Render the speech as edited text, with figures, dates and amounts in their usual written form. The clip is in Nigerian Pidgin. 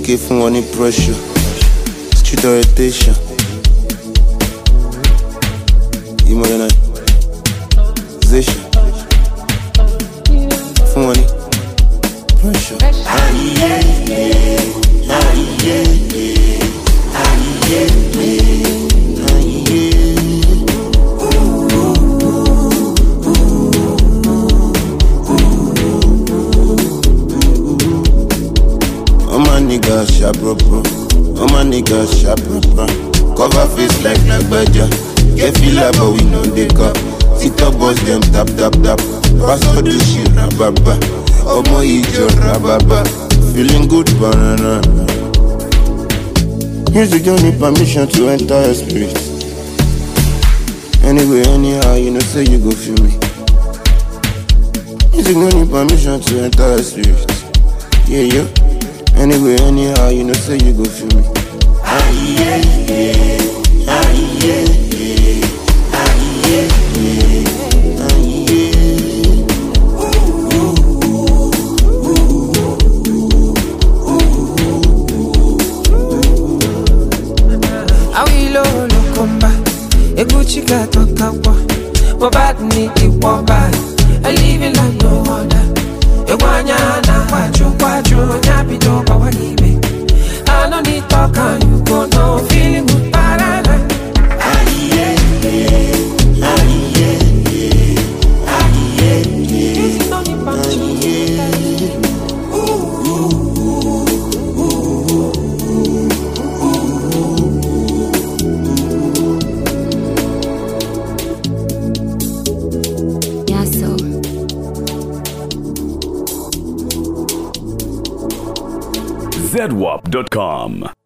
GK for money pressure. Street orientation. Modernization. For money pressure. Niggas sharp proper, all my niggas sharp proper. Cover face like badger. Get feel like but we know they cup. TikTok boss them tap tap tap. Pass all the shit rababa. Omo ijo rababa. Feeling good banana. Music don't need permission to enter your spirit. Anyway, anyhow, you know say you go feel me. Music don't need permission to enter your spirit. Yeah, yeah. Anyway, anyhow, you know say you go feel me. Eguchika tokawa, bad niki wabad. I live it like no other. Ewanya na kwaju nyabido bawalibe. I don't need talk and you go no feeling good parana. Music don't need permission. ZWAP.com